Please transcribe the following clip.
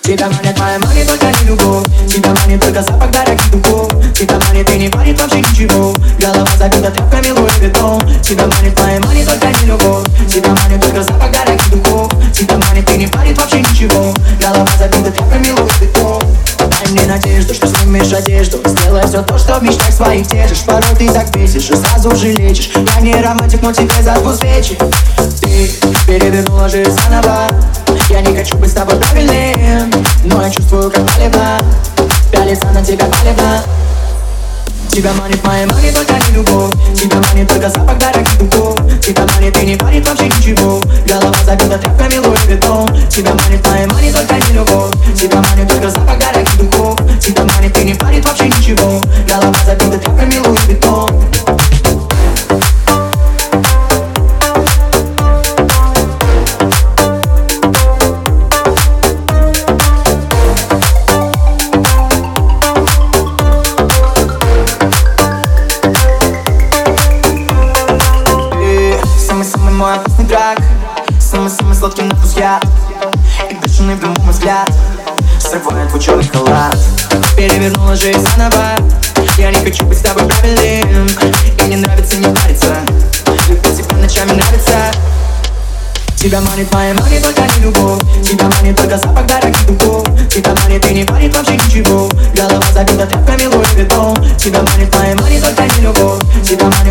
Тебя манит моя мани, только не любовь. Тебя манит только запах дорогих духов. Тебя манит и не парит вообще ничего. Голова забита тряпками, Луи Виттон. Тебя манит моя мани, только не любовь. Тебя манит только запах дорогих духов. Тебя манит и не парит вообще ничего. Голова забита тряпками, Луи Виттон. Дай мне надежду, что снимешь одежду. Сделай все то, что в мечтах своих тешишь. Порой ты так бесишь и сразу же лечишь. Я не романтик, но тебе зажгу свечи. Ты перевернула жизнь заново. Я не хочу быть с тобой правильным, но я чувствую, как палевно. Пялится на тебя палевно. Тебя манит моя мани, только не любовь. Тебя манит только запах дорогих духов. Тебя манит и не парит вообще ничего. Голова забита тряпками, Луи Виттон. Тебя манит моя мани, только не любовь. Тебя манит только запах дорогих духов. Тебя манит и не парит вообще ничего. Голова забита тряпками, Луи Виттон. Мой вкусный драк, самый-самый сладкий на вкус яд. И бешеный в дыму мой взгляд срывает твой черный халат. Перевернула жизнь заново. Я не хочу быть с тобой правильным. И не нравится не париться. Любить тебя ночами нравится. Тебя манит моя мани, только не любовь. Тебя манит только запах дорогих духов. Тебя манит и не парит вообще ничего. Голова забита тряпками, Луи Виттон. Тебя манит моя мани, только не любовь. Тебя манит